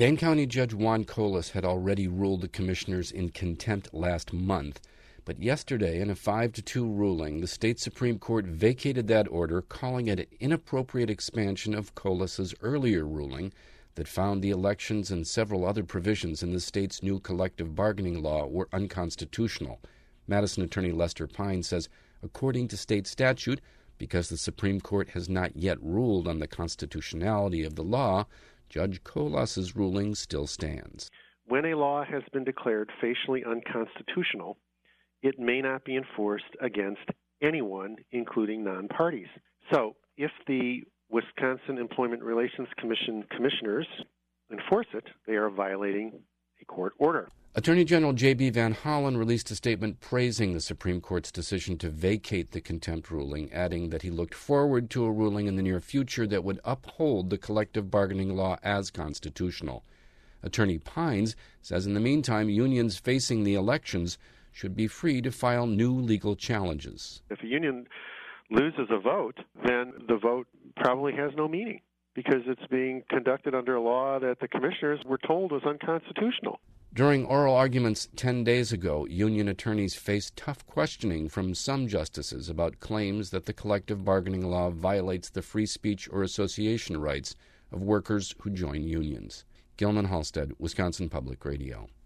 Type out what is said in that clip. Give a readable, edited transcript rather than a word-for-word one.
Dane County Judge Juan Colas had already ruled the commissioners in contempt last month, but yesterday, in a 5-2 ruling, the state Supreme Court vacated that order, calling it an inappropriate expansion of Colas's earlier ruling that found the elections and several other provisions in the state's new collective bargaining law were unconstitutional. Madison attorney Lester Pine says, according to state statute, because the Supreme Court has not yet ruled on the constitutionality of the law, Judge Colas's ruling still stands. When a law has been declared facially unconstitutional, it may not be enforced against anyone, including non-parties. So if the Wisconsin Employment Relations Commission commissioners enforce it, they are violating a court order. Attorney General J.B. Van Hollen released a statement praising the Supreme Court's decision to vacate the contempt ruling, adding that he looked forward to a ruling in the near future that would uphold the collective bargaining law as constitutional. Attorney Pines says in the meantime, unions facing the elections should be free to file new legal challenges. If a union loses a vote, then the vote probably has no meaning because it's being conducted under a law that the commissioners were told was unconstitutional. During oral arguments 10 days ago, union attorneys faced tough questioning from some justices about claims that the collective bargaining law violates the free speech or association rights of workers who join unions. Gilman Halstead, Wisconsin Public Radio.